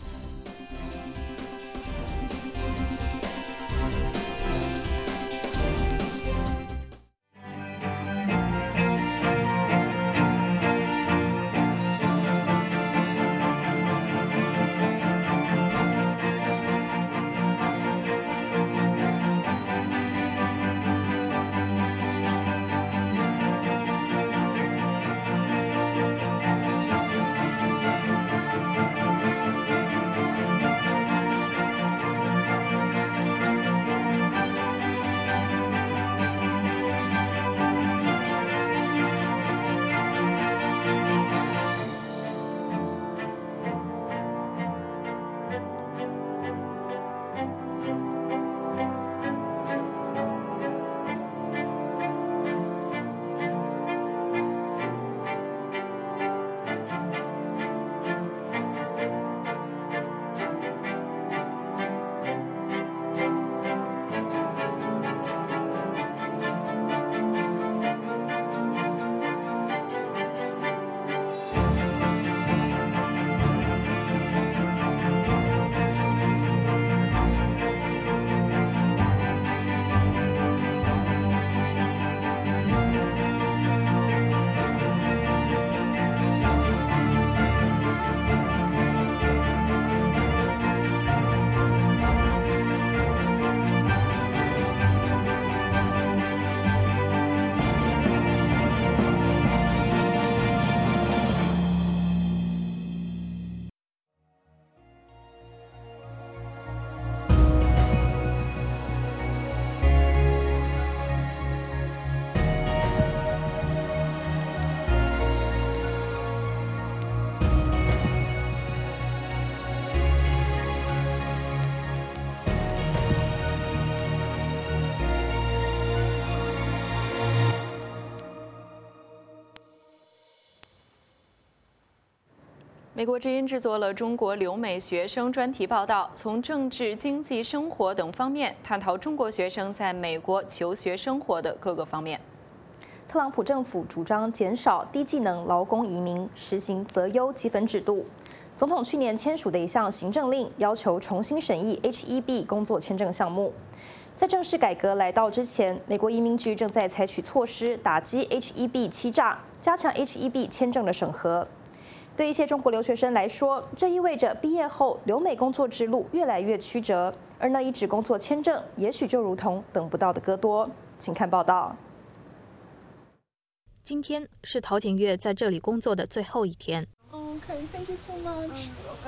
美国之音制作了中国留美学生专题报道，从政治、经济、生活等方面探讨中国学生在美国求学生活的各个方面。 特朗普政府主张减少低技能劳工移民，实行择优积分制度。总统去年签署的一项行政令，要求重新审议 H-1B 工作签证项目。在正式改革来到之前，美国移民局正在采取措施打击 H-1B 欺诈，加强 H-1B 签证的审核。对一些中国留学生来说，这意味着毕业后留美工作之路越来越曲折，而那一纸工作签证也许就如同等不到的戈多。请看报道。 今天是陶景月在这里工作的最后一天。 Okay, thank you so much.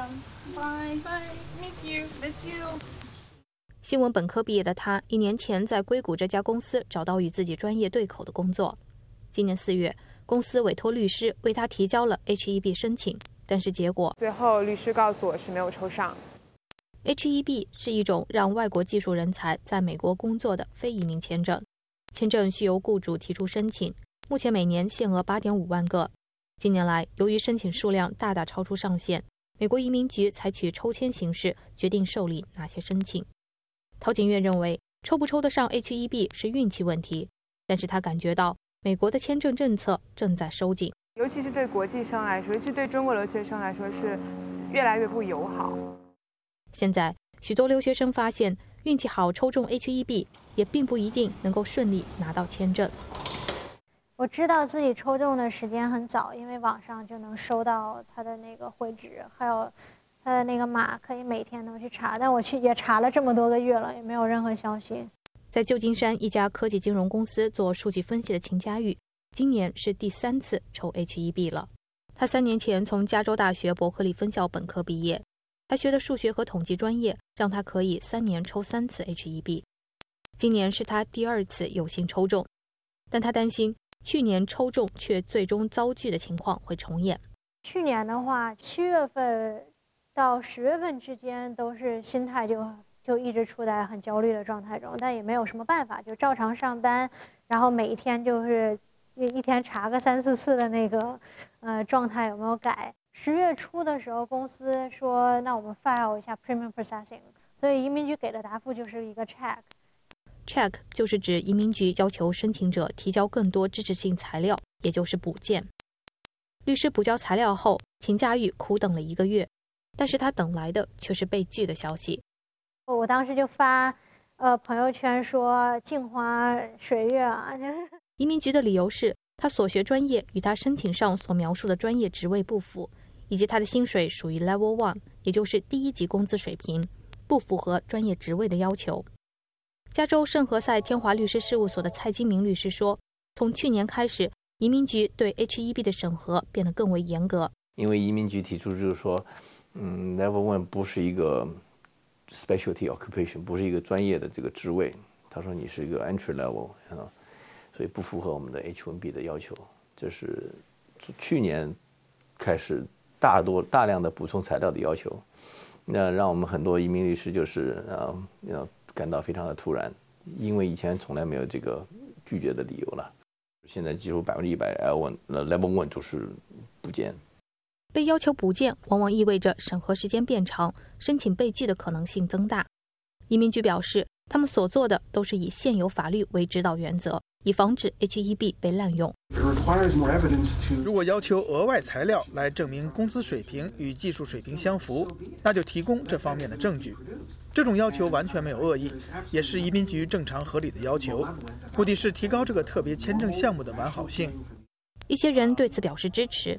Bye, bye. Miss you, miss you. 新闻本科毕业的他，1年前在硅谷这家公司找到与自己专业对口的工作。今年4月。公司委托律师为他提交了 H-1B 申请，但是结果最后律师告诉我是没有抽上。 H-1B 是一种让外国技术人才在美国工作的非移民签证，签证需由雇主提出申请，目前每年限额8.5万个。近年来，由于申请数量大大超出上限，美国移民局采取抽签形式决定受理哪些申请。陶景月认为，抽不抽得上 H-1B 是运气问题，但是他感觉到美国的签证政策正在收紧， 尤其是对国际生来说，尤其对中国留学生来说是越来越不友好。 现在许多留学生发现，运气好抽中 H-1B 也并不一定能够顺利拿到签证。 我知道自己抽中的时间很早，因为网上就能收到他的那个会址，还有他的那个码，可以每天都去查。但我也查了这么多个月了，也没有任何消息。 在旧金山一家科技金融公司做数据分析的秦佳玉，今年是第3次抽 H-1B 了。他3年前从加州大学伯克利分校本科毕业，他学的数学和统计专业让他可以3年抽3次 H-1B。今年是他第2次有幸抽中，但他担心去年抽中却最终遭拒的情况会重演。 去年的话，7月份到10月份之间都是心态就一直处在很焦虑的状态中，但也没有什么办法，就照常上班，然后每一天就是一天查个3、4次的那个状态有没有改。10月初的时候，公司说那我们 file 一下 premium processing， 所以移民局给的答复就是一个 check。check 就是指移民局要求申请者提交更多支持性材料，也就是补件。 律师补交材料后，秦佳玉苦等了1个月，但是他等来的却是被拒的消息。 我当时就发朋友圈说镜花水月啊。 移民局的理由是他所学专业与他申请上所描述的专业职位不符，以及他的薪水属于 Level 1， 也就是第1级工资水平，不符合专业职位的要求。加州圣何塞天华律师事务所的蔡金明律师说，从去年开始，移民局对 H-1B 的审核变得更为严格。 因为移民局提出就是说，Level 1不是一个 specialty occupation， 不是一个专业的这个职位。他说你是一个 entry level， 所以不符合我们的 H-1B 的要求。这是去年开始大量的补充材料的要求，那让我们很多移民律师就是感到非常的突然，因为以前从来没有这个拒绝的理由了。现在几乎100% Level 1就是补件。 被要求补件往往意味着审核时间变长，申请被拒的可能性增大。移民局表示，他们所做的都是以现有法律为指导原则，以防止 H-1B 被滥用。 如果要求额外材料来证明工资水平与技术水平相符，那就提供这方面的证据。这种要求完全没有恶意，也是移民局正常合理的要求，目的是提高这个特别签证项目的完好性。 一些人对此表示支持。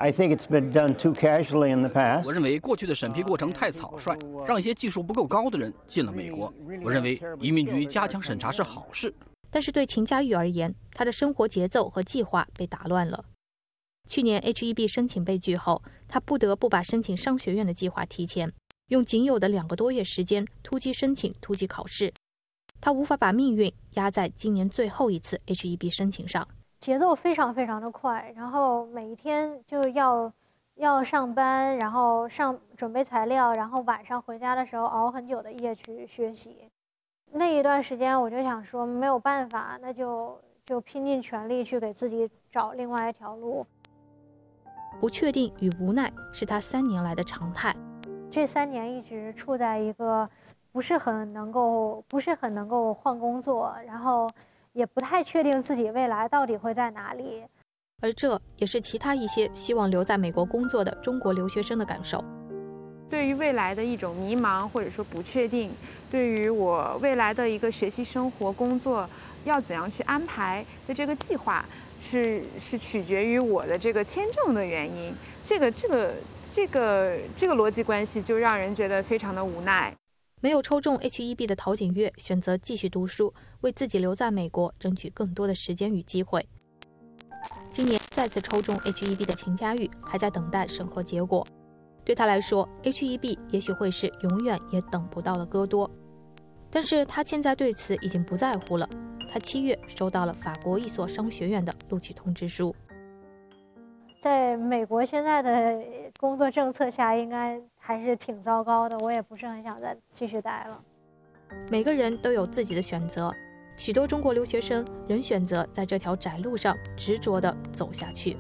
我认为过去的审批过程太草率，让一些技术不够高的人进了美国。我认为移民局加强审查是好事。 但是对秦佳玉而言，他的生活节奏和计划被打乱了。去年 H-1B 申请被拒后，他不得不把申请商学院的计划提前，用仅有的2个多月时间突击申请、突击考试。他无法把命运压在今年最后一次 H-1B 申请上。 节奏非常非常的快，然后每一天就是要上班，然后准备材料，然后晚上回家的时候熬很久的夜去学习。那一段时间我就想说没有办法，那就拼尽全力去给自己找另外一条路。 不确定与无奈是他3年来的常态。 这3年一直处在一个不是很能够换工作，然后也不太确定自己未来到底会在哪里。 而这也是其他一些希望留在美国工作的中国留学生的感受。 对于未来的一种迷茫或者说不确定，对于我未来的一个学习、生活、工作要怎样去安排的这个计划，是取决于我的这个签证的原因。这个逻辑关系就让人觉得非常的无奈。 没有抽中 H-1B 的陶景月选择继续读书，为自己留在美国争取更多的时间与机会。今年再次抽中 H-1B 的秦佳玉还在等待审核结果。对他来说 ，H-1B 也许会是永远也等不到的戈多，但是他现在对此已经不在乎了。他7月收到了法国一所商学院的录取通知书。 在美国现在的工作政策下，应该还是挺糟糕的，我也不是很想再继续待了。 每个人都有自己的选择，许多中国留学生仍选择在这条窄路上执着地走下去。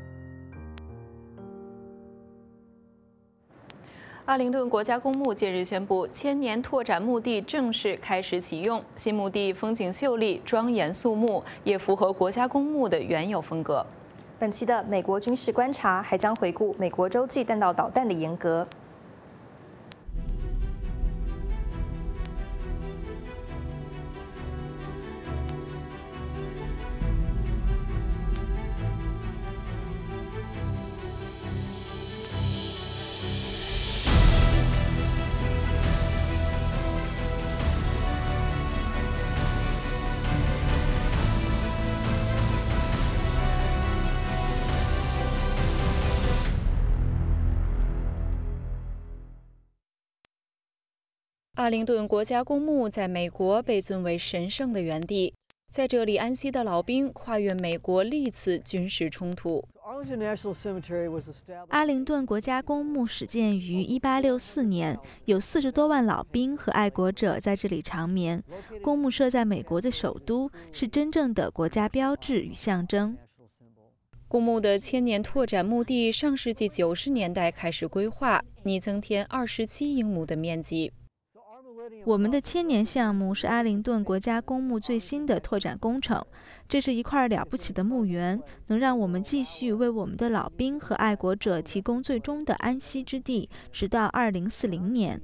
阿灵顿国家公墓近日宣布，千年拓展墓地正式开始启用。新墓地风景秀丽、庄严肃穆，也符合国家公墓的原有风格。 本期的美国军事观察还将回顾美国洲际弹道导弹的严格。 阿灵顿国家公墓在美国被尊为神圣的园地，在这里安息的老兵跨越美国历次军事冲突。 阿灵顿国家公墓始建于1864年，有40多万老兵和爱国者在这里长眠。公墓设在美国的首都，是真正的国家标志与象征。 公墓的千年拓展墓地上世纪90年代开始规划，拟增添27英亩的面积。 我们的千年项目是阿灵顿国家公墓最新的拓展工程，这是一块了不起的墓园，能让我们继续为我们的老兵和爱国者提供最终的安息之地，直到2040年。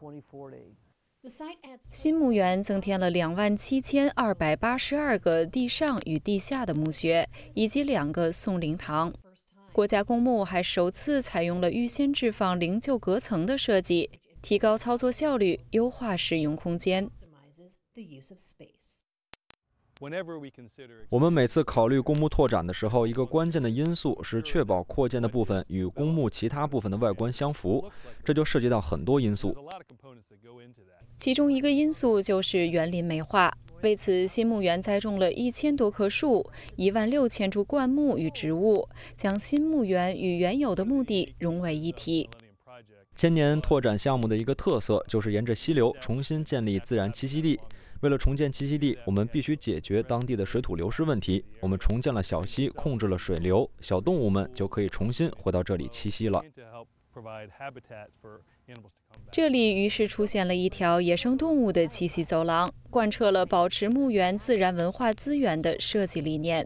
新墓园增添了27282个地上与地下的墓穴，以及2个送灵堂。国家公墓还首次采用了预先置放灵柩隔层的设计，提高操作效率，优化使用空间。 我们每次考虑公墓拓展的时候，一个关键的因素是确保扩建的部分与公墓其他部分的外观相符，这就涉及到很多因素。 其中一个因素就是园林美化，为此新墓园栽种了1000多棵树，16000株灌木与植物，将新墓园与原有的墓地融为一体。 千年拓展项目的一个特色就是沿着溪流重新建立自然栖息地。为了重建栖息地，我们必须解决当地的水土流失问题。我们重建了小溪，控制了水流，小动物们就可以重新回到这里栖息了。 这里于是出现了一条野生动物的栖息走廊，贯彻了保持墓园自然文化资源的设计理念。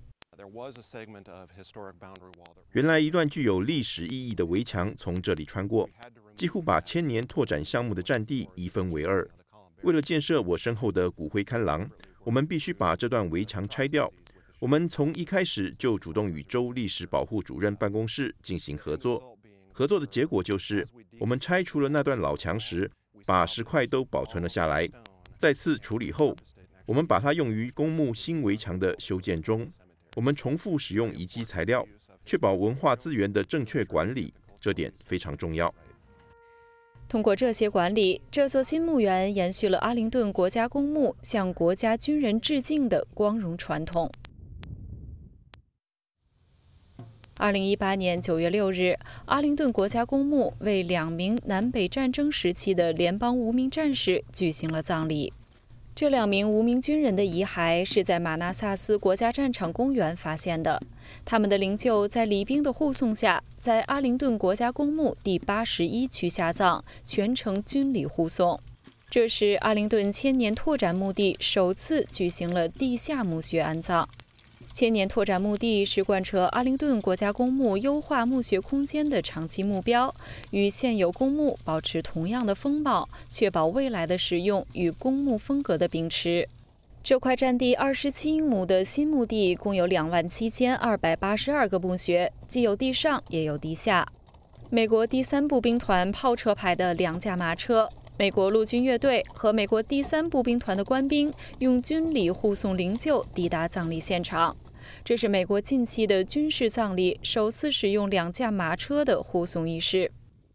原来一段具有历史意义的围墙从这里穿过，几乎把千年拓展项目的占地一分为二。为了建设我身后的骨灰龛廊，我们必须把这段围墙拆掉。我们从一开始就主动与州历史保护主任办公室进行合作。合作的结果就是，我们拆除了那段老墙时，把石块都保存了下来。再次处理后，我们把它用于公墓新围墙的修建中。我们重复使用遗迹材料，确保文化资源的正确管理，这点非常重要。 通过这些管理，这座新墓园延续了阿灵顿国家公墓向国家军人致敬的光荣传统。2018年9月6日，阿灵顿国家公墓为2名南北战争时期的联邦无名战士举行了葬礼。这2名无名军人的遗骸是在马纳萨斯国家战场公园发现的，他们的灵柩在礼兵的护送下，在阿灵顿国家公墓第81区下葬，全程军礼护送。这是阿灵顿千年拓展墓地首次举行了地下墓穴安葬。千年拓展墓地是贯彻阿灵顿国家公墓优化墓穴空间的长期目标，与现有公墓保持同样的风貌，确保未来的使用与公墓风格的秉持。这块占地27英亩的新墓地共有27282个墓穴，既有地上也有地下。美国第3步兵团炮车排的2架马车，美国陆军乐队和美国第3步兵团的官兵用军礼护送灵柩抵达葬礼现场。这是美国近期的军事葬礼首次使用2架马车的护送仪式。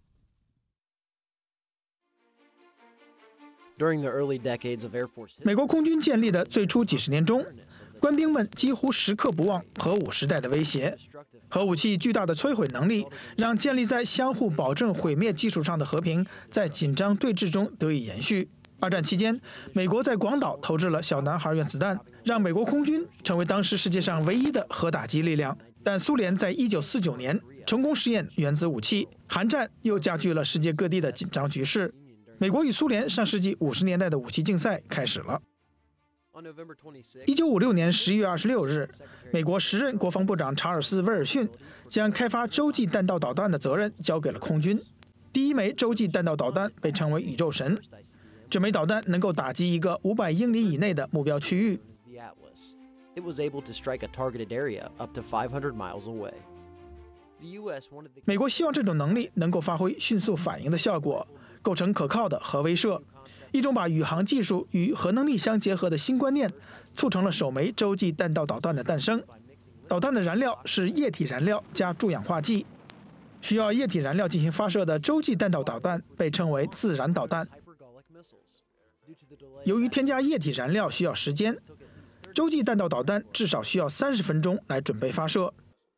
美国空军建立的最初几十年中，官兵们几乎时刻不忘核武时代的威胁。核武器巨大的摧毁能力，让建立在相互保证毁灭基础上的和平，在紧张对峙中得以延续。2战期间，美国在广岛投掷了小男孩原子弹，让美国空军成为当时世界上唯一的核打击力量。但苏联在1949年成功实验原子武器，韩战又加剧了世界各地的紧张局势。美国与苏联上世纪50年代的武器竞赛开始了。1956年11月26日，美国时任国防部长查尔斯·威尔逊将开发洲际弹道导弹的责任交给了空军。第一枚洲际弹道导弹被称为宇宙神，这枚导弹能够打击一个500英里以内的目标区域。美国希望这种能力能够发挥迅速反应的效果，构成可靠的核威慑。一种把宇航技术与核能力相结合的新观念，促成了首枚洲际弹道导弹的诞生。导弹的燃料是液体燃料加助氧化剂。需要液体燃料进行发射的洲际弹道导弹被称为自燃导弹。由于添加液体燃料需要时间，洲际弹道导弹至少需要30分钟来准备发射。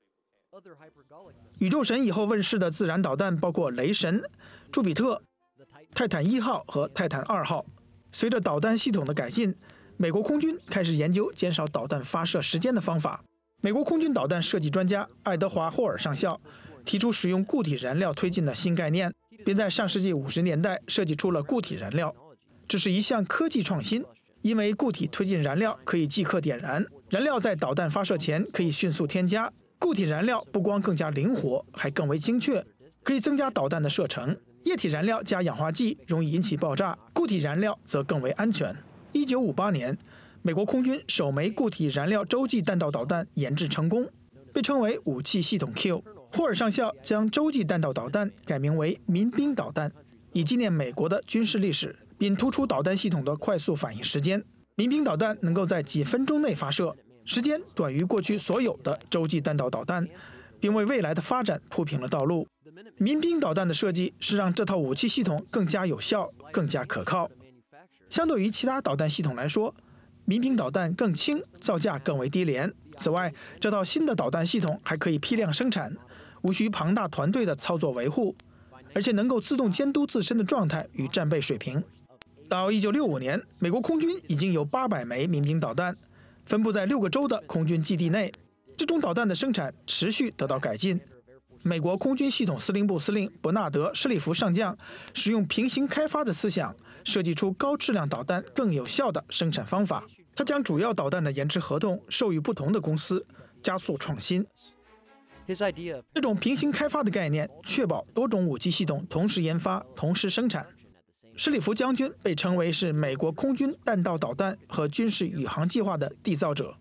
宇宙神以后问世的自燃导弹包括雷神、朱比特、泰坦1号和泰坦2号。随着导弹系统的改进，美国空军开始研究减少导弹发射时间的方法。美国空军导弹设计专家爱德华·霍尔上校提出使用固体燃料推进的新概念，并在上世纪50年代设计出了固体燃料。 这是一项科技创新，因为固体推进燃料可以即刻点燃，燃料在导弹发射前可以迅速添加。固体燃料不光更加灵活，还更为精确，可以增加导弹的射程。液体燃料加氧化剂容易引起爆炸，固体燃料则更为安全。1958年，美国空军首枚固体燃料洲际弹道导弹研制成功，被称为武器系统 Q。霍尔上校将洲际弹道导弹改名为民兵导弹，以纪念美国的军事历史，并突出导弹系统的快速反应时间。民兵导弹能够在几分钟内发射，时间短于过去所有的洲际弹道导弹，并为未来的发展铺平了道路。民兵导弹的设计是让这套武器系统更加有效、更加可靠。相对于其他导弹系统来说，民兵导弹更轻，造价更为低廉。此外，这套新的导弹系统还可以批量生产，无需庞大团队的操作维护，而且能够自动监督自身的状态与战备水平。到1965年，美国空军已经有800枚民兵导弹，分布在6个州的空军基地内。这种导弹的生产持续得到改进。美国空军系统司令部司令伯纳德·施里夫上将使用平行开发的思想，设计出高质量导弹更有效的生产方法。他将主要导弹的研制合同授予不同的公司，加速创新。这种平行开发的概念确保多种武器系统同时研发、同时生产。施里夫将军被称为是美国空军弹道导弹和军事宇航计划的缔造者。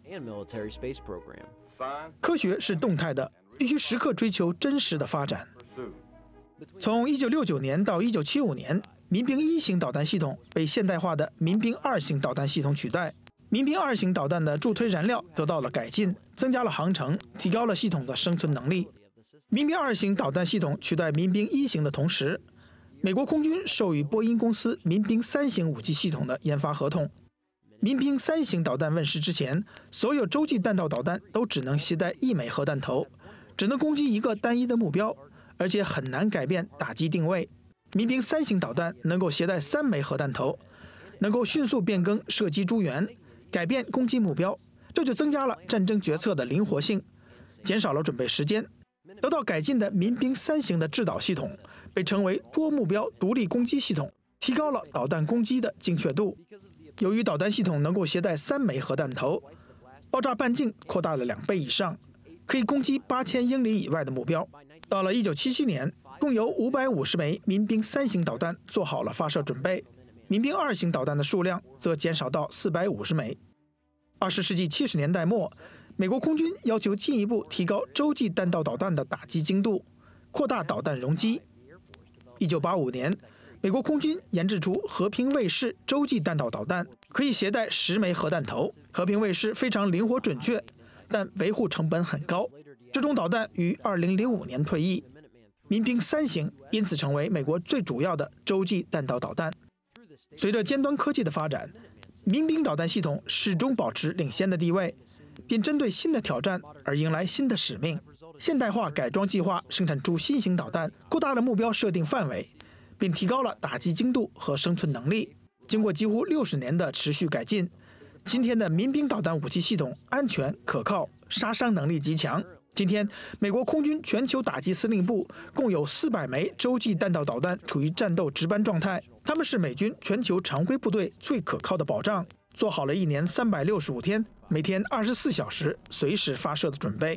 科学是动态的，必须时刻追求真实的发展。从1969年到1975年，民兵1型导弹系统被现代化的民兵2型导弹系统取代。民兵2型导弹的助推燃料得到了改进，增加了航程，提高了系统的生存能力。民兵2型导弹系统取代民兵1型的同时，美国空军授予波音公司民兵3型武器系统的研发合同。民兵3型导弹问世之前，所有洲际弹道导弹都只能携带1枚核弹头，只能攻击一个单一的目标，而且很难改变打击定位。民兵3型导弹能够携带3枚核弹头，能够迅速变更射击诸元，改变攻击目标，这就增加了战争决策的灵活性，减少了准备时间。得到改进的民兵3型的制导系统被称为多目标独立攻击系统，提高了导弹攻击的精确度。由于导弹系统能够携带3枚核弹头，爆炸半径扩大了2倍以上，可以攻击8000英里以外的目标。到了1977年，共有550枚民兵3型导弹做好了发射准备，民兵2型导弹的数量则减少到450枚。20世纪70年代末，美国空军要求进一步提高洲际弹道导弹的打击精度，扩大导弹容积。1985年，美国空军研制出和平卫士洲际弹道导弹，可以携带10枚核弹头。和平卫士非常灵活准确，但维护成本很高。这种导弹于2005年退役。民兵3型因此成为美国最主要的洲际弹道导弹。随着尖端科技的发展，民兵导弹系统始终保持领先的地位，并针对新的挑战而迎来新的使命。现代化改装计划生产出新型导弹，扩大了目标设定范围，并提高了打击精度和生存能力。经过几乎60年的持续改进，今天的民兵导弹武器系统安全可靠，杀伤能力极强。今天，美国空军全球打击司令部共有400枚洲际弹道导弹处于战斗值班状态，它们是美军全球常规部队最可靠的保障，做好了1年365天、每天24小时随时发射的准备。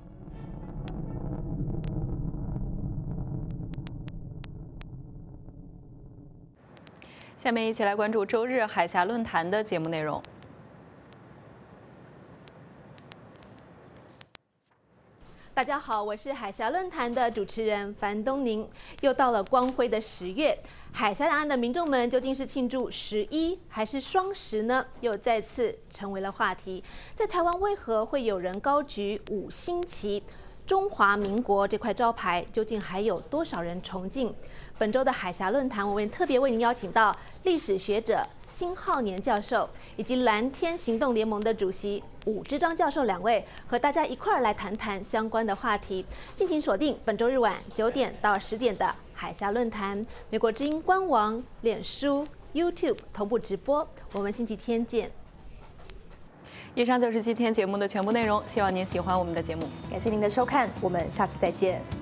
下面一起来关注周日海峡论坛的节目内容。 大家好，我是海峡论坛的主持人樊东宁。又到了光辉的10月，海峡两岸的民众们究竟是庆祝11还是双10呢？又再次成为了话题。在台湾，为何会有人高举5星旗？中华民国这块招牌究竟还有多少人崇敬？本周的海峡论坛，我们特别为您邀请到历史学者辛浩年教授以及蓝天行动联盟的主席伍志章教授2位，和大家一块儿来谈谈相关的话题。敬请锁定本周日晚9点到10点的海峡论坛，美国之音官网、脸书、YouTube 同步直播。我们星期天见。 以上就是今天节目的全部内容，希望您喜欢我们的节目。 感谢您的收看，我们下次再见。